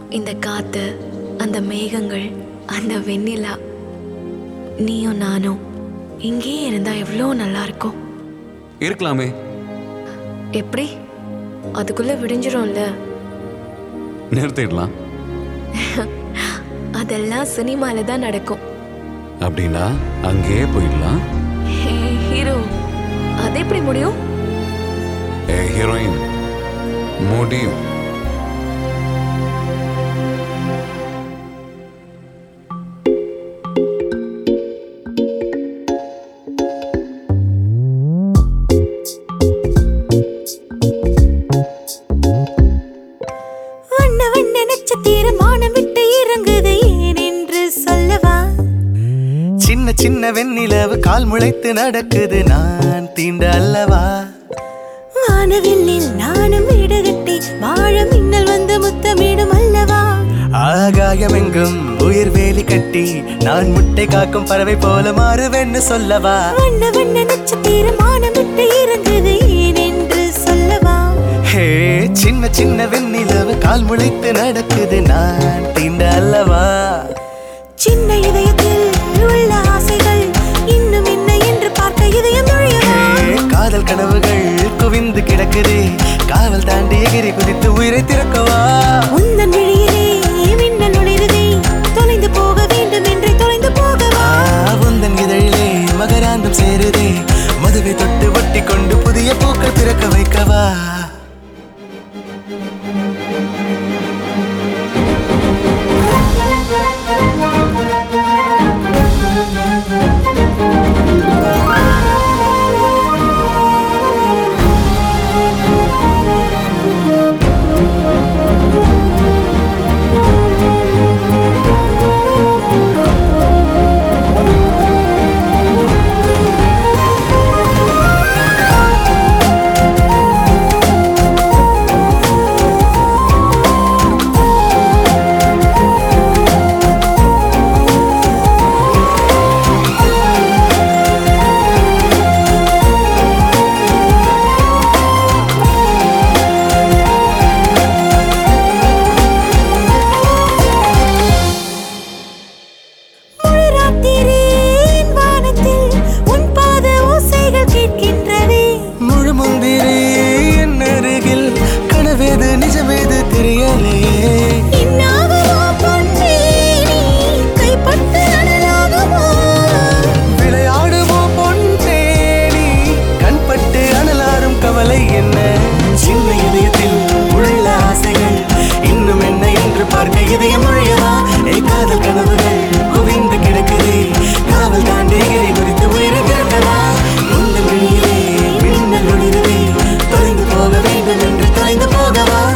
இந்த காத்து, அந்த மேகங்கள், அந்த வெண்ணிலா, நீயும் நானும் இங்கேயே இருந்தா எவ்வளோ நல்லா இருக்கும். இருக்கலாமே. எப்படி? அதுக்குள்ள விடிஞ்சிரும்ல. நிறுத்திடலாம். அதெல்லாம் சினிமால தான் நடக்கும். அப்படின்னா அங்கேயே போயிடலாம். ஹீரோ, அது எப்படி முடியும்? ஹீரோயின் முடியும். சின்ன சின்ன வெண்ணிலவு கால் முளைத்து நடக்குது, நான் தீண்ட அல்லவா? வானவில்லில் நானும் இடகட்டி வாழ மின்னல் வந்து முத்தமிடும் அல்லவா? ஆகாயமெங்கும் உயிர் வேலி கட்டி நான் முட்டை காக்கும் பறவை போல மாறுவேன்னு சொல்லவா? வண்ண வண்ண நட்சத்திரம் வானமிட்டு இறங்குது, ஏன் என்று சொல்லவா? ஹே, சின்ன சின்ன வெண்ணிலவு கால் முளைத்து நடக்குது, நான் தீண்ட அல்லவா? சின்ன இதயத்தில் உள்ள ஆசைகள் இன்னும் என்ன என்று பார்க்க இதயம் நுழையவா? காதல் கனவுகள் குவிந்து கிடக்குதே, காவல் தாண்டி எகிரி குதித்து உயிரை திறக்கவா? உந்தன் விழியிலே மின்னல் ஒளிருதே, தொலைந்து போக வேண்டும் என்று தொலைந்து போகவா? உந்தன் இதழிலே மகராந்தம் சேருதே, மதுவை தொட்டு ஒட்டி கொண்டு புதிய பூக்கள் பிறக்க வைக்கவா? தொலைந்து போக வேண்டும் என்று தொலைந்து போகவா?